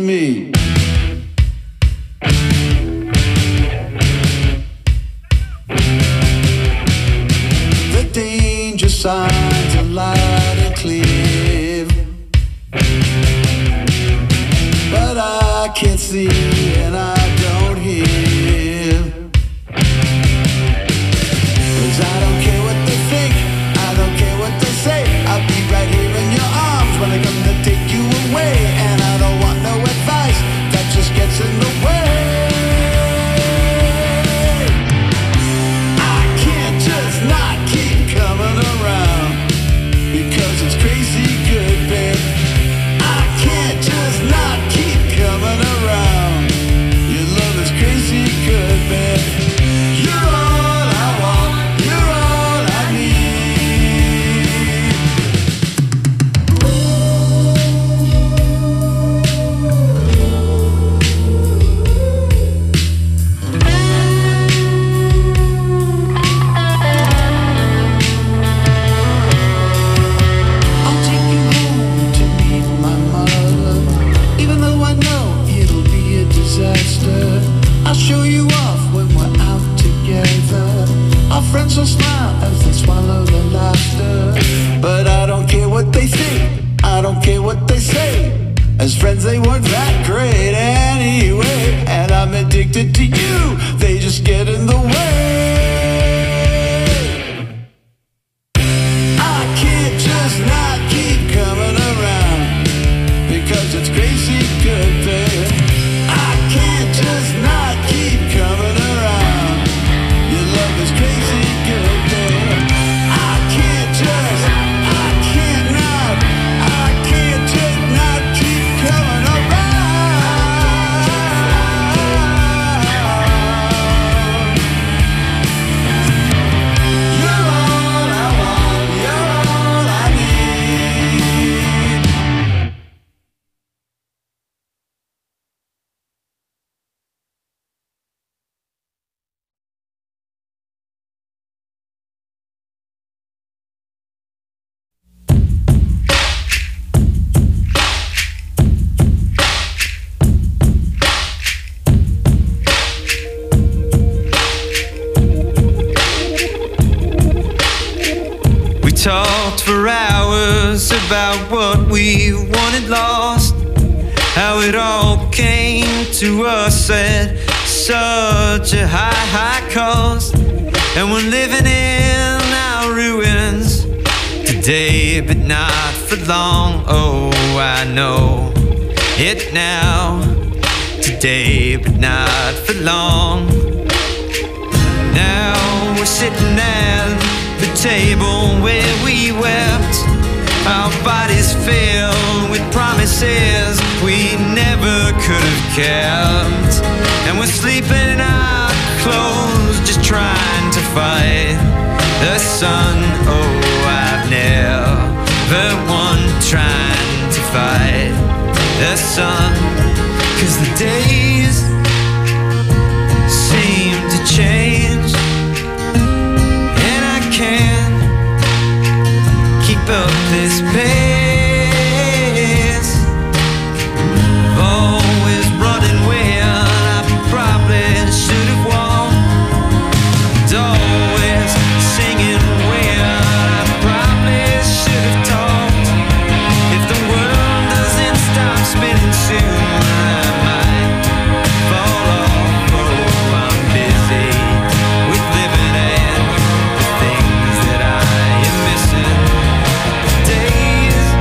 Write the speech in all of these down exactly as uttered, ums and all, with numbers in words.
me. The danger signs are loud and clear, but I can't see and I don't hear. 'Cause I don't care what they think, I don't care what they say. I'll be right here in your arms when I come to take you away. And I don't want no advice that just gets in the way. I can't just not keep coming around because it's crazy good, babe. I can't just not keep coming around. Your love is crazy good, babe. You're all I want, you're all I need. I'll take you home to meet my mother, even though I know it'll be a disaster. I'll show you off when we're out together. Our friends will smile as they swallow their laughter. But I don't care what they think, I don't care what they say. As friends they weren't that great anyway. And I'm addicted to you, they just get in the way. I can't just not keep coming around because it's crazy good, babe. I can't just not keep coming around. Your love is crazy good, babe. I can't just, I can't not, I can't just not keep coming around. You're all I want, you're all I need. We talked for hours about what we wanted lost, how it all came to us at such a high, high cost. And we're living in our ruins today, but not for long. Oh, I know it now. Today, but not for long. Now we're sitting at the table where we wept, our bodies filled with promises we never could have kept. And we're sleeping in our clothes, just trying to fight the sun. Oh, I've never won trying to fight the sun. 'Cause the days seem to change, and I can't keep up this pace. Always running when I probably should have walked. Always singing when I probably should have talked. If the world doesn't stop spinning soon, I might fall off. Oh, I'm busy with living and the things that I am missing. Days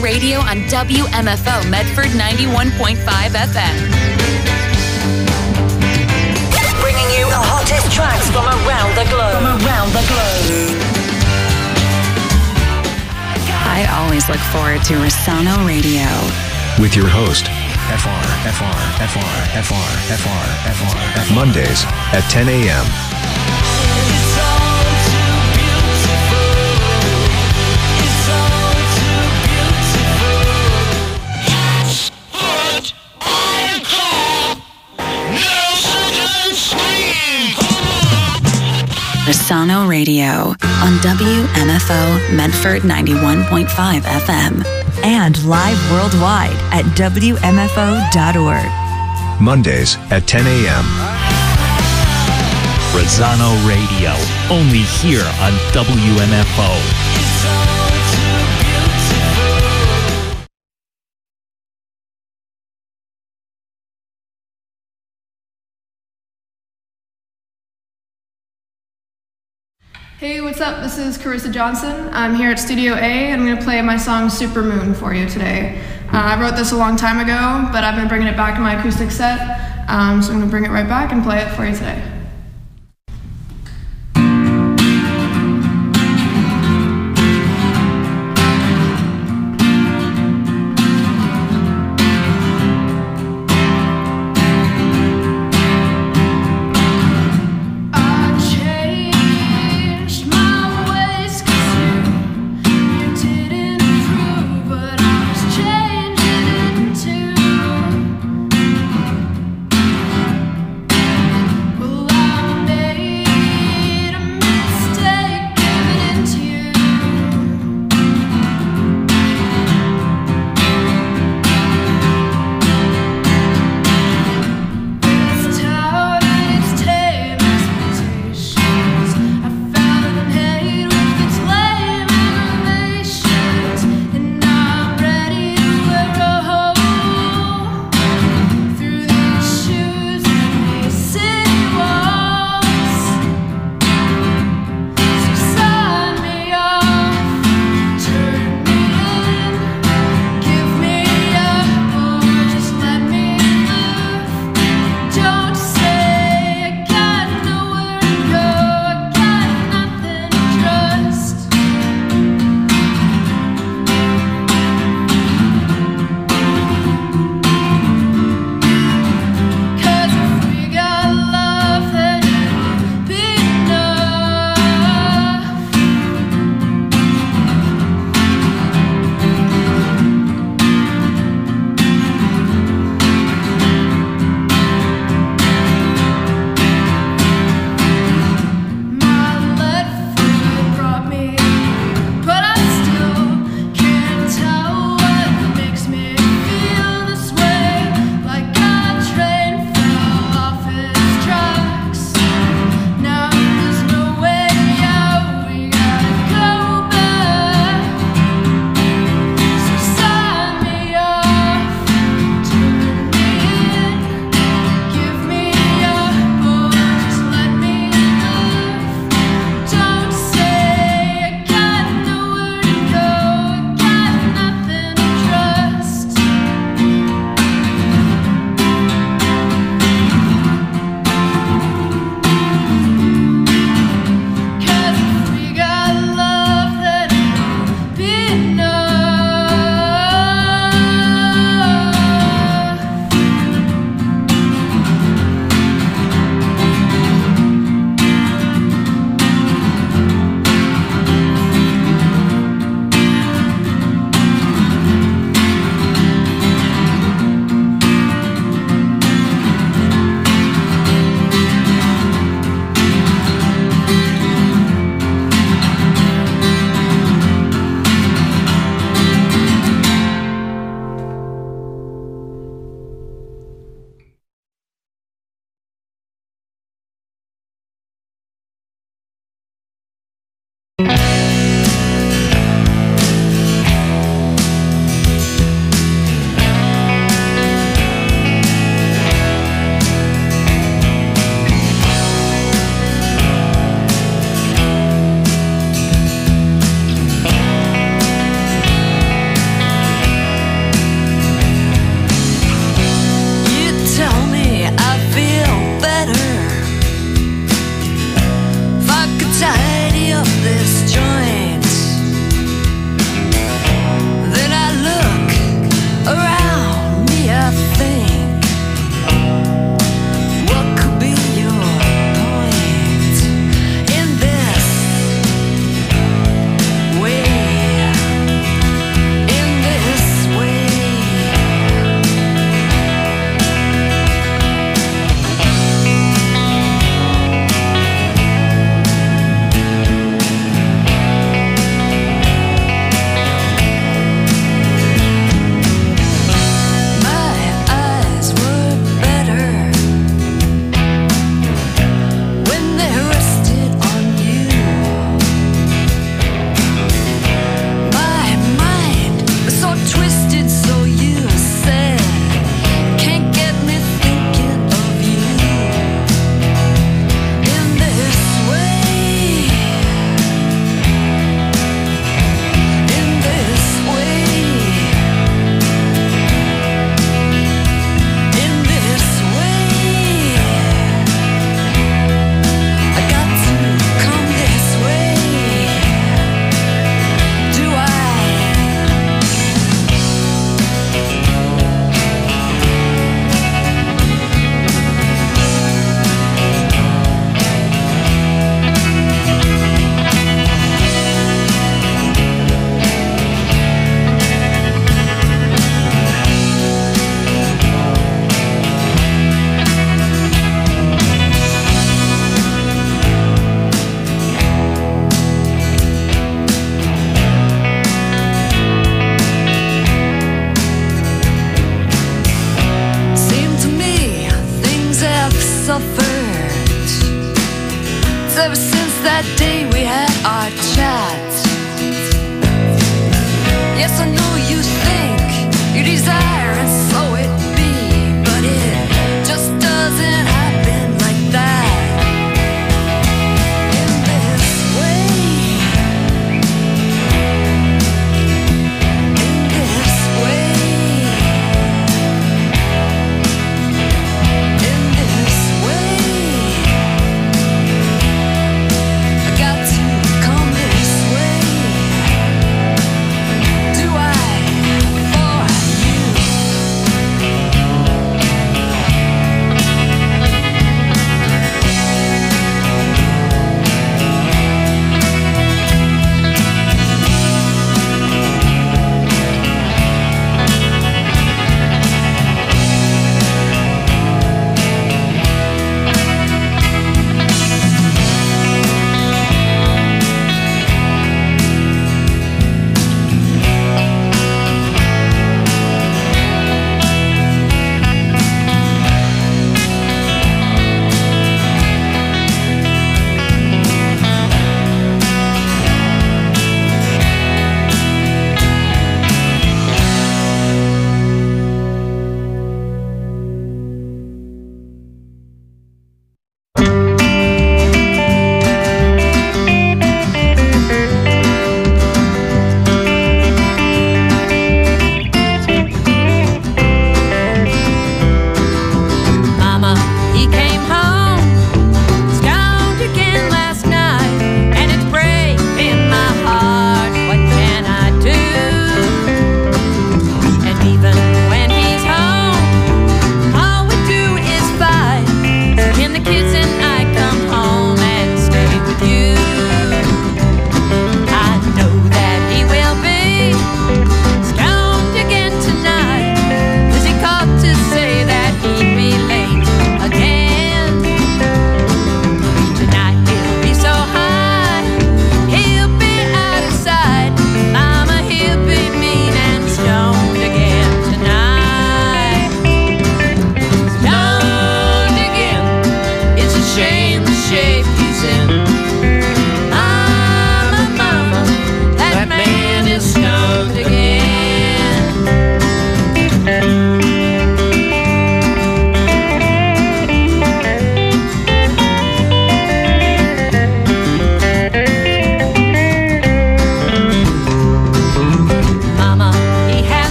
Rosano Radio on W M F O Medford ninety-one point five F M. Bringing you the hottest tracks from around the globe. From around the globe. I always look forward to Rosano Radio. With your host, F R, F R, F R, F R, F R, F R, F R. Mondays at ten a.m. Rosano Radio on W M F O Medford ninety-one point five F M. And live worldwide at W M F O dot org. Mondays at ten a.m. Rosano Radio, only here on W M F O. Hey, what's up? This is Carissa Johnson. I'm here at Studio A, and I'm going to play my song Super Moon for you today. Uh, I wrote this a long time ago, but I've been bringing it back in my acoustic set, um, so I'm going to bring it right back and play it for you today. Well,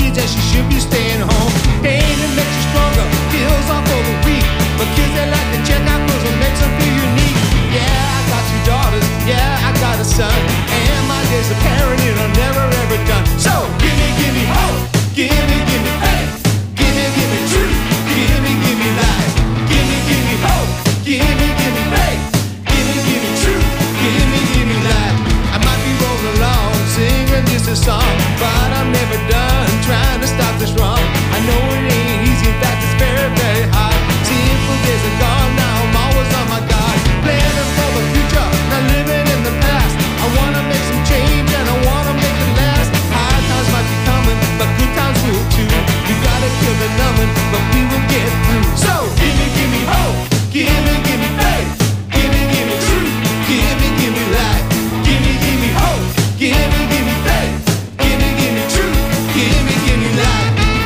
means that she should be staying home. Pain it makes you stronger, kills off all the weak. But kids they like to check out clothes and makes them feel unique. Yeah, I got two daughters, yeah, I got a son. And my days of parenting are never ever done. So give me, give me hope, give me, give me faith, give me, give me truth, give me, give me life, give me, give me hope, give me, give me faith, give me, give me truth, give me, give me life. I might be rolling along, singing just a song, but I'm never done trying to stop this wrong. I know it ain't easy, in fact it's very, very hard. Simple days are gone, now I'm always on my guard. Planning for the future, not living in the past. I wanna make some change and I wanna make it last. Hard times might be coming, but good times will too. We gotta kill the numbing, but we will get through. So give me, give me hope, give me, give me faith, give me, give me truth, give me, give me life, give me, give me hope, give me, give me faith, give me, give me truth, give me, give me life.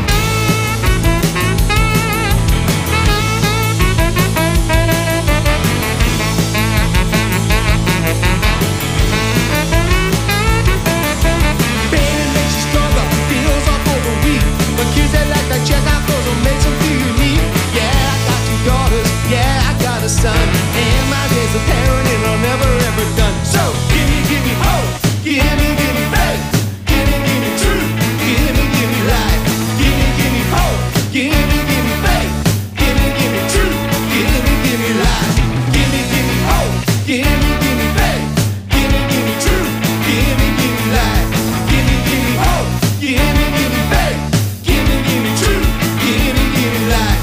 Kids that like to check out clothes and makes them feel unique. Yeah, I got two daughters, yeah, I got a son. And my days of parenting are never ever done. So give me, give me hope, give me, give me faith, give me, give me truth, give me, give me life, give me, give me hope, give me, give me faith, give me, give me truth, give me, give me life, give me, give me hope, give me, give me faith, give me, give me truth, give me, give me life, give me, give me hope, give me, give me faith. Give me, give me truth, give me, give me life.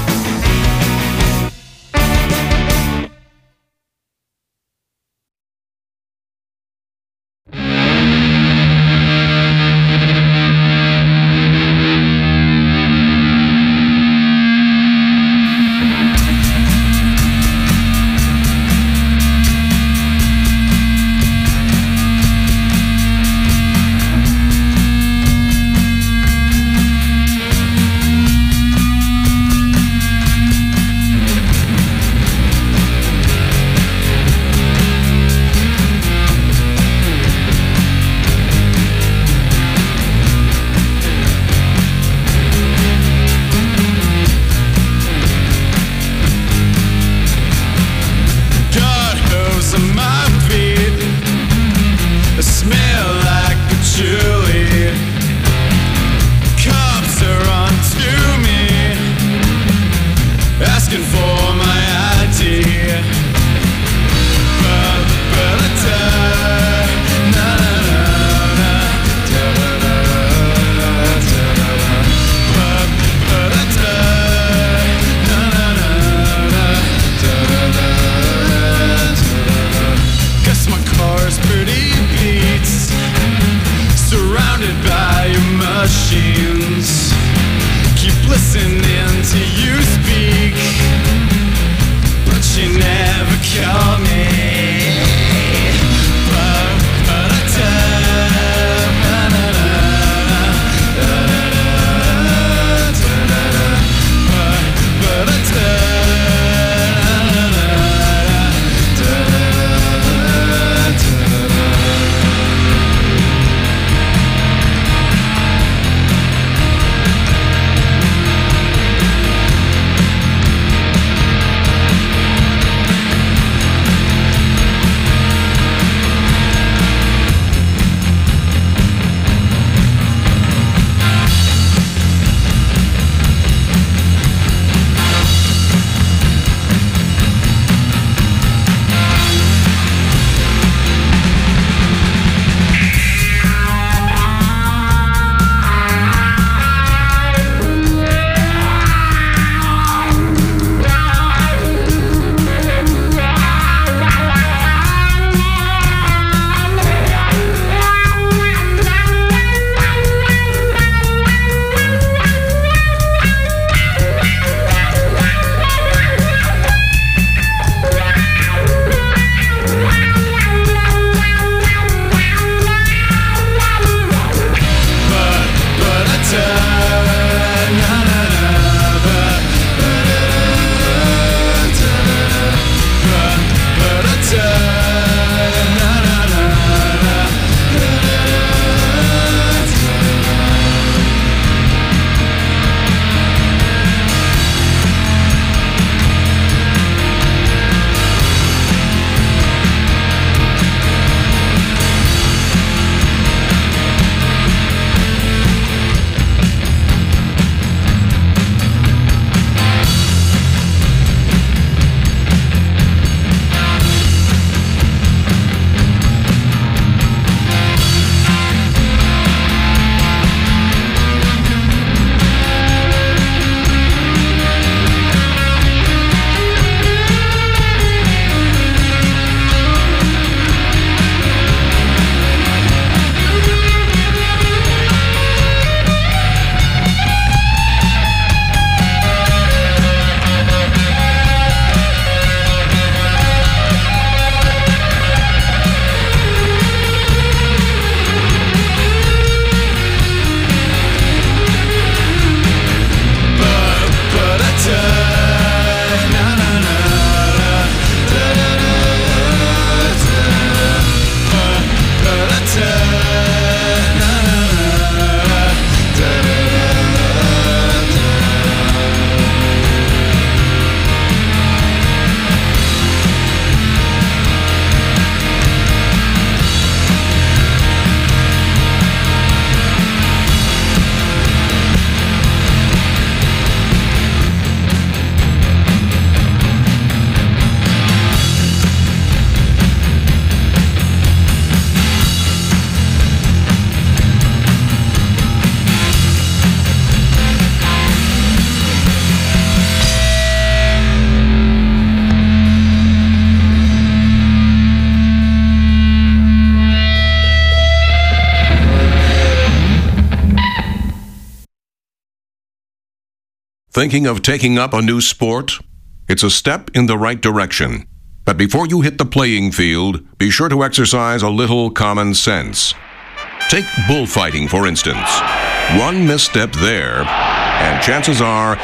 Thinking of taking up a new sport? It's a step in the right direction. But before you hit the playing field, be sure to exercise a little common sense. Take bullfighting, for instance. One misstep there, and chances are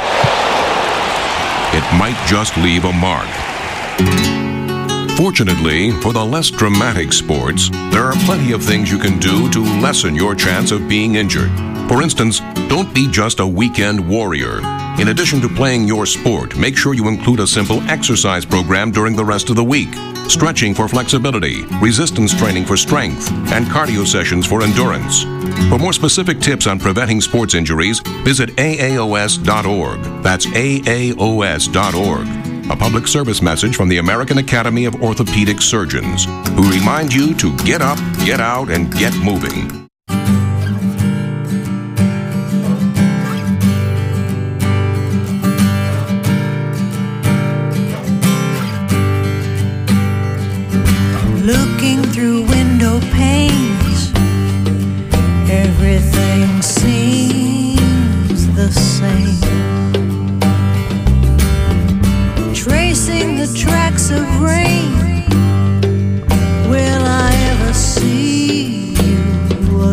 it might just leave a mark. Fortunately, for the less dramatic sports, there are plenty of things you can do to lessen your chance of being injured. For instance, don't be just a weekend warrior. In addition to playing your sport, make sure you include a simple exercise program during the rest of the week. Stretching for flexibility, resistance training for strength, and cardio sessions for endurance. For more specific tips on preventing sports injuries, visit A A O S dot org. That's A A O S dot org. A public service message from the American Academy of Orthopedic Surgeons, who remind you to get up, get out, and get moving. Looking through window panes, everything seems the same. Tracing the tracks of rain, will I ever see you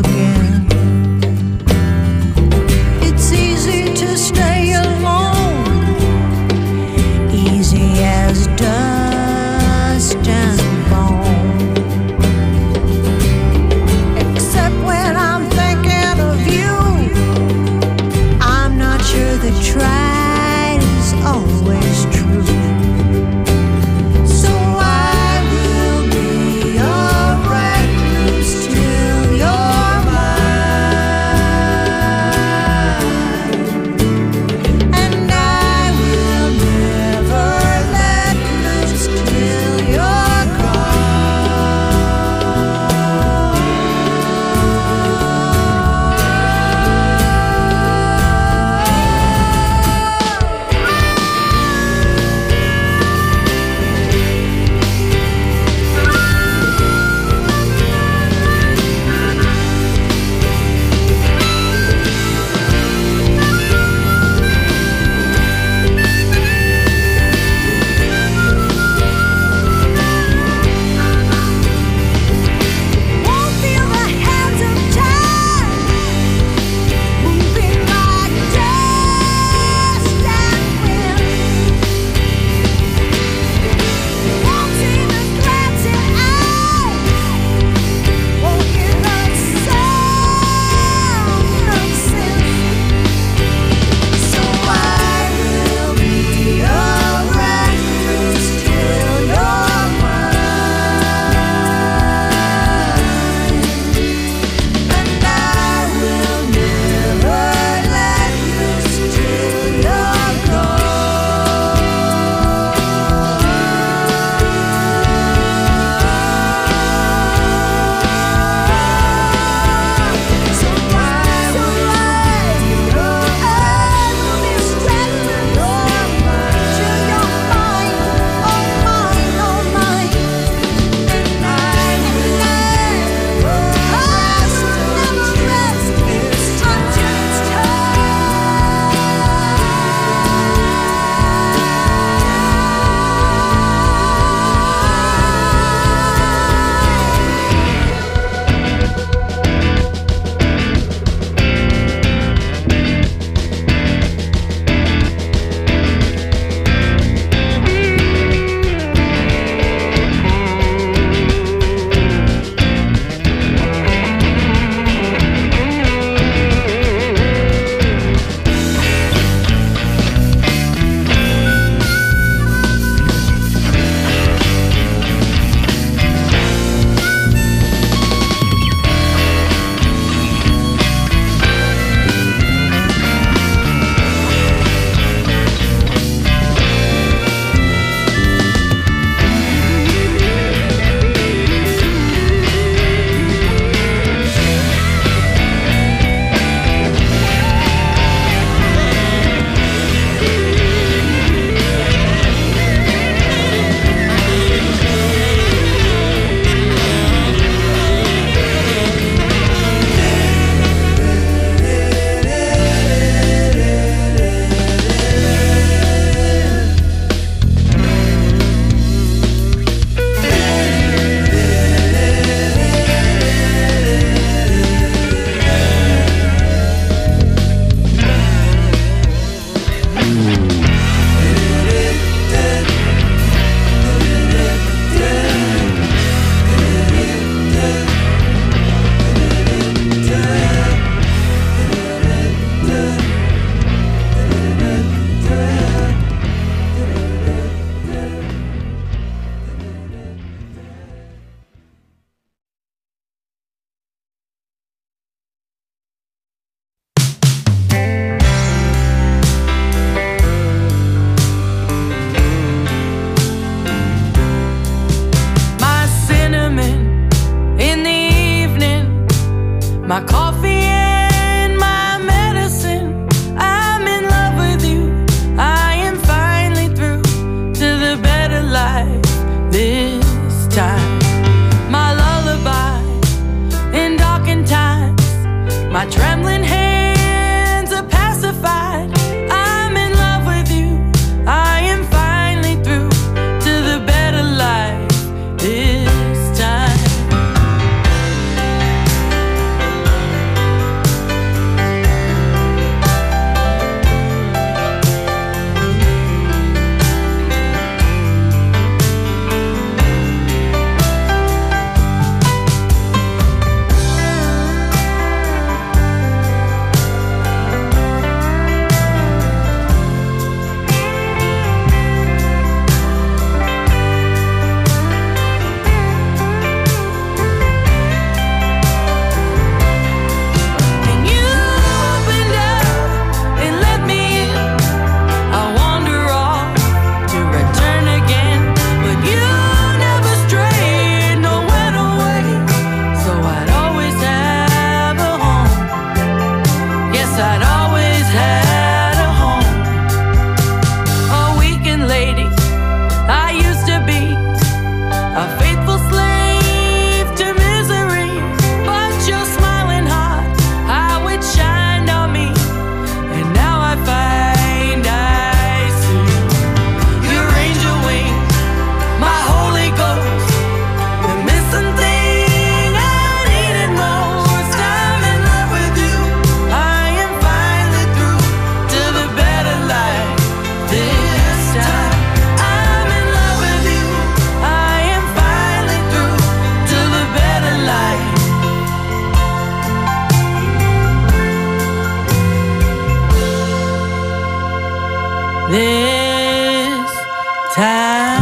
this time.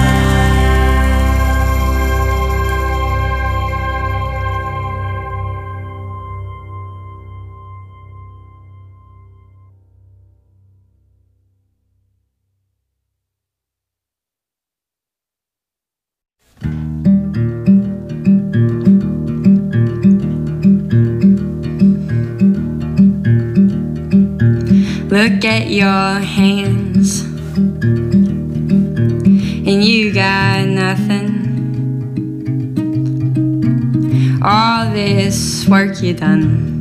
Look at your hands, and you got nothing. All this work you done,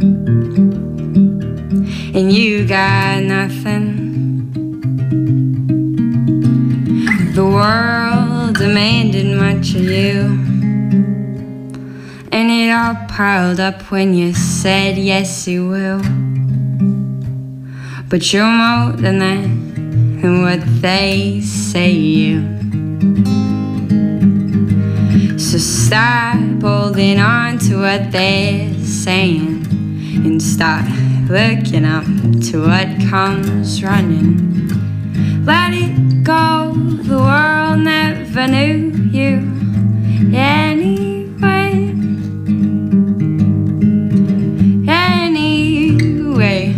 and you got nothing. The world demanded much of you, and it all piled up when you said yes you will. But you're more than that, and what they say you. So stop holding on to what they're saying, and start looking up to what comes running. Let it go, the world never knew you anyway. Anyway.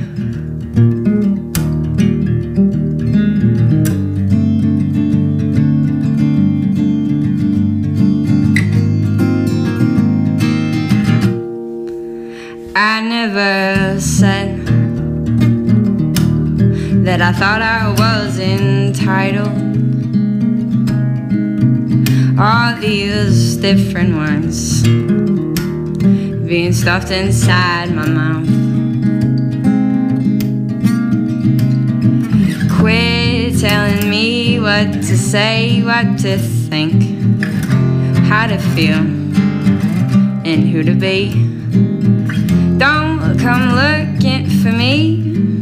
I never said that I thought I was entitled. All these different words being stuffed inside my mouth. Quit telling me what to say, what to think, how to feel, and who to be. Don't come looking for me,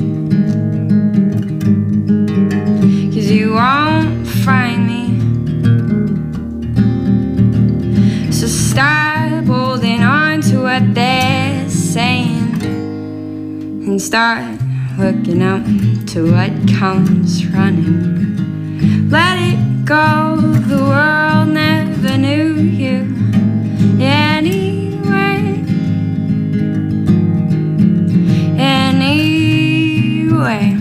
'cause you won't find me. So stop holding on to what they're saying, and start looking up to what comes running. Let it go, the world never knew you anyway. Anyway.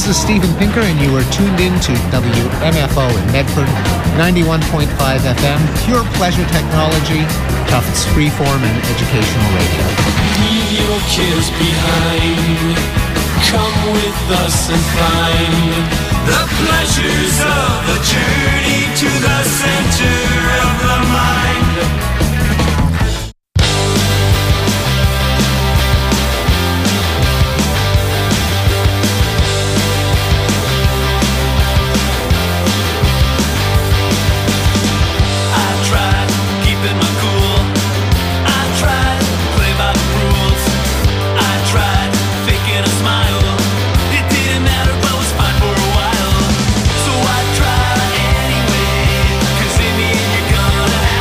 This is Steven Pinker, and you are tuned in to W M F O in Medford, ninety-one point five F M, pure pleasure technology, Tufts freeform and educational radio. Leave your kids behind. Come with us and find the pleasures of the journey to the center of the mind. Gonna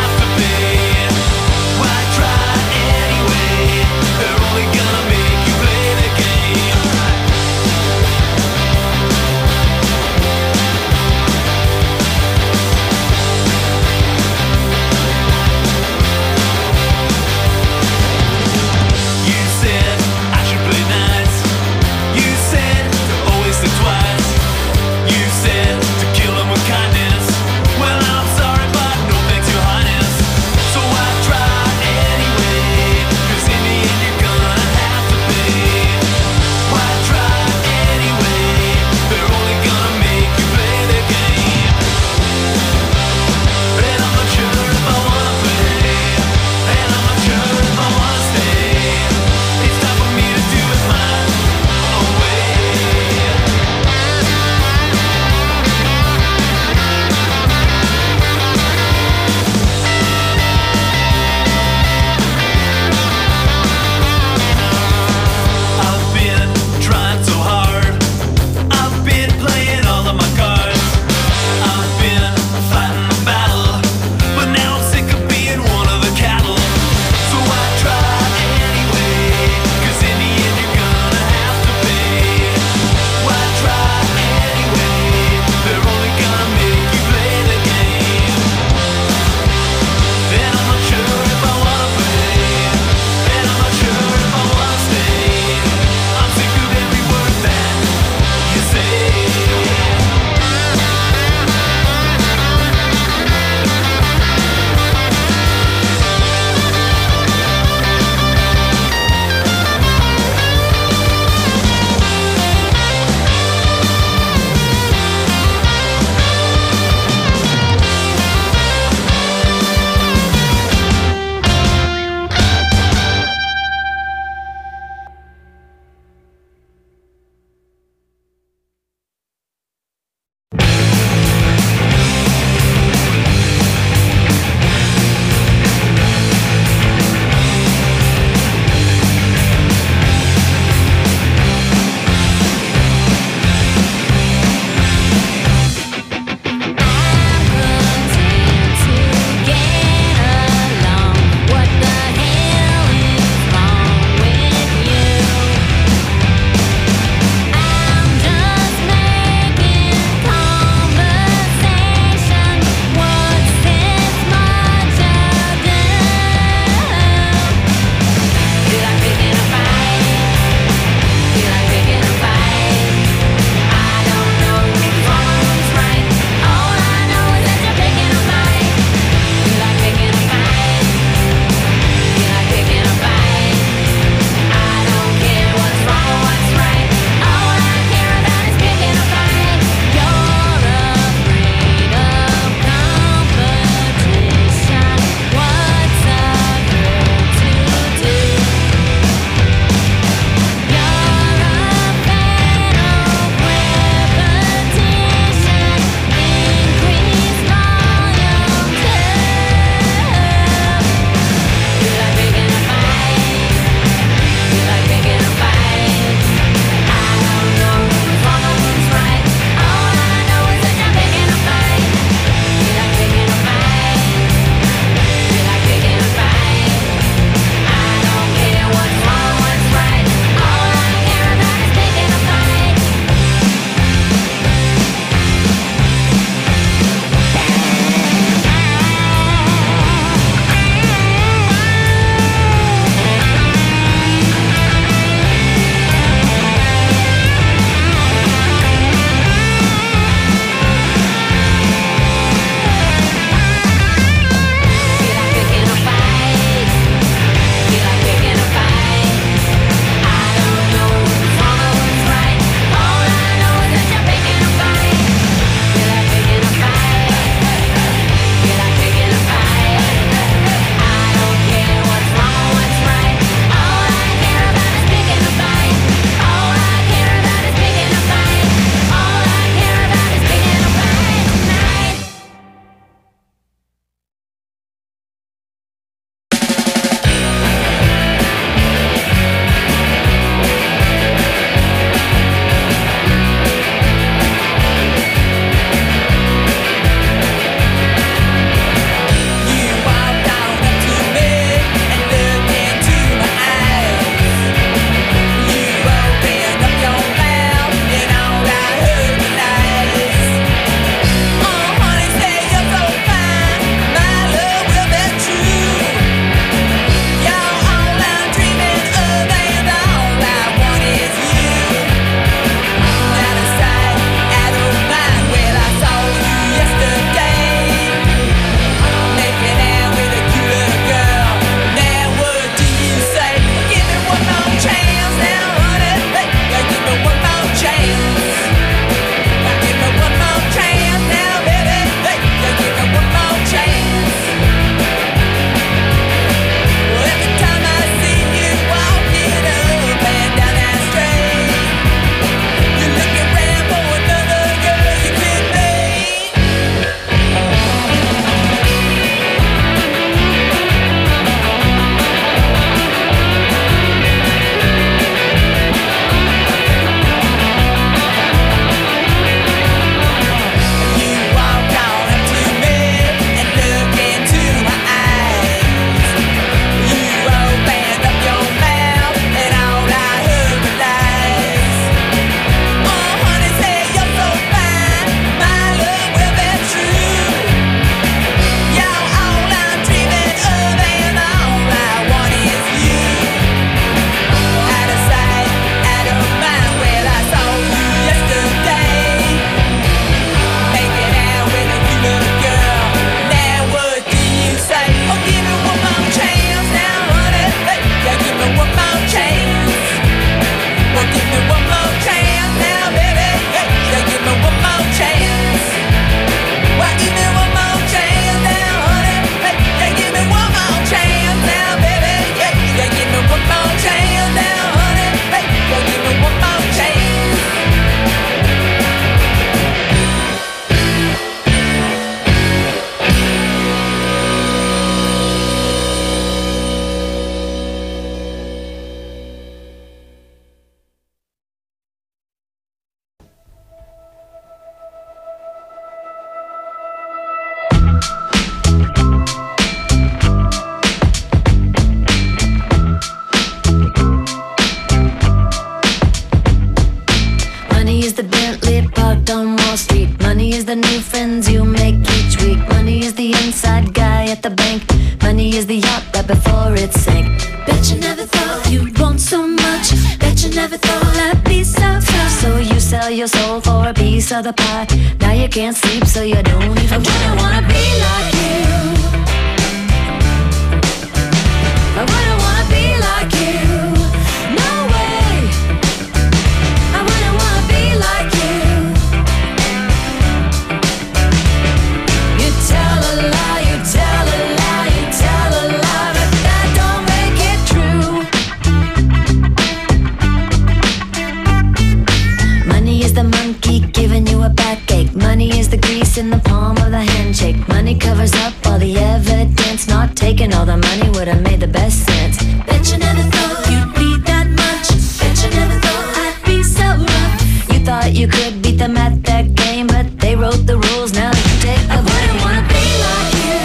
Money is the yacht that before it sank. Bet you never thought you'd want so much. Bet you never thought that'd be so tough. So you sell your soul for a piece of the pie. Now you can't sleep, so you don't even. I wouldn't wanna be like you. I wouldn't wanna be like you. No way. I wouldn't wanna be like you. You tell a lie, you tell a lie, you tell a lie, but that don't make it true. Money is the monkey giving you a backache. Money is the grease in the palm of the handshake. Money covers up all the evidence. Not taking all the money would have made the best sense. Bet you never thought you'd be that much. Bet you never thought I'd be so rough. You thought you could beat them at that game, but they wrote the rules. Now you take the blame. I wouldn't wanna be like you.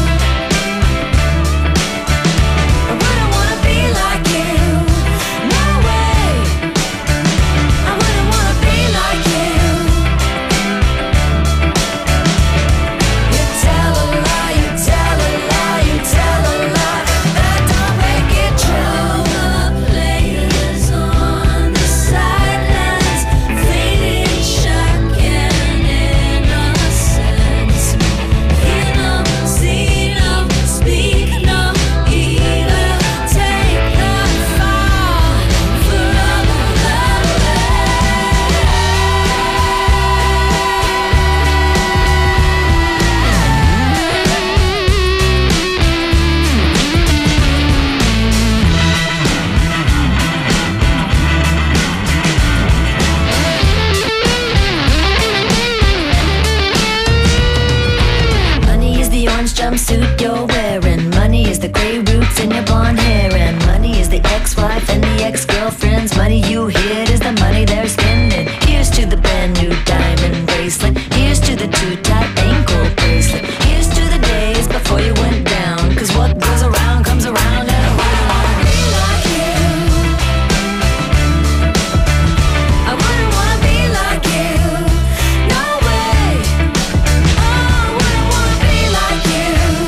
I wouldn't wanna be like you. No way. I wouldn't wanna be like you. You tell a lie, you tell a lie, you tell a lie, but that don't make it true. The players on the sidelines, fading, shocking innocence. Hear no, see no, speak no evil. Take the fall for all of the Money is the orange jumpsuit you're wearing. Money is the gray roots in your blonde hair. And money is the ex-wife and the ex-girlfriends. Money you hid is the money they're spending. Here's to the brand new diamond bracelet. Here's to the too-tight ankle bracelet. Here's to the days before you went down. Cause what goes around comes around, and I wouldn't wanna be like you. I wouldn't wanna be like you. No way. Oh, I wouldn't wanna be like you.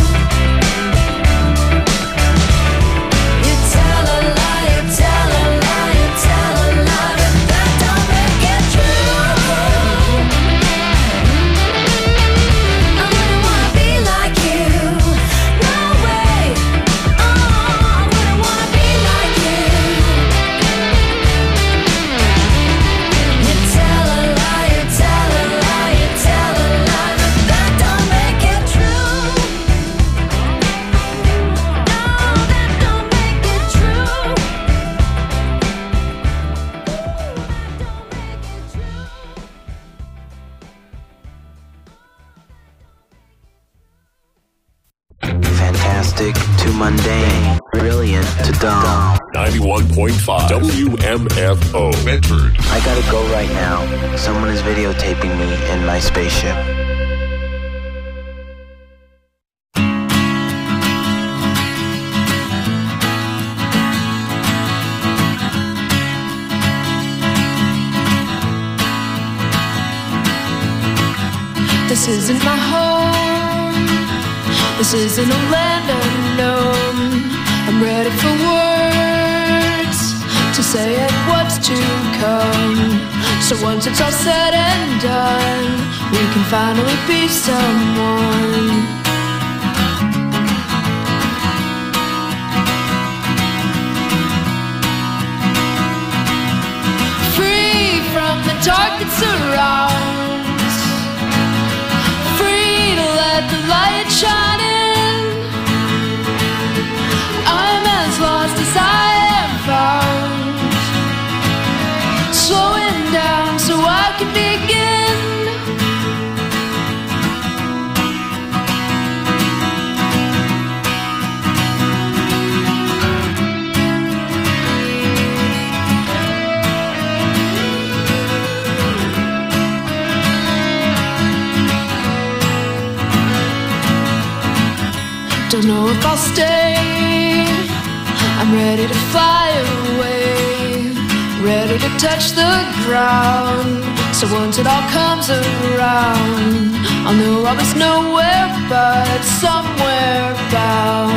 You tell a lie, you tell a lie, you tell a lie, but that don't make it true. I wouldn't wanna be like you. No way. Oh, I wouldn't wanna be like you. You tell a lie, you tell a lie, you tell a lie, but that don't make it true. No, that don't make it true. Fantastic to mundane, brilliant to dumb. ninety-one point five W M F O Medford. I gotta go right now. Someone is videotaping me in my spaceship. This isn't my home. This isn't a land unknown. I'm ready for words to say it what's to come. So once it's all said and done, we can finally be someone. Free from the dark that surrounds, free to let the light shine in. I'm as lost as I am found, slowing down so I can begin. Don't know if I'll stay. I'm ready to fly away, ready to touch the ground. So once it all comes around, I'll know I was nowhere but somewhere bound.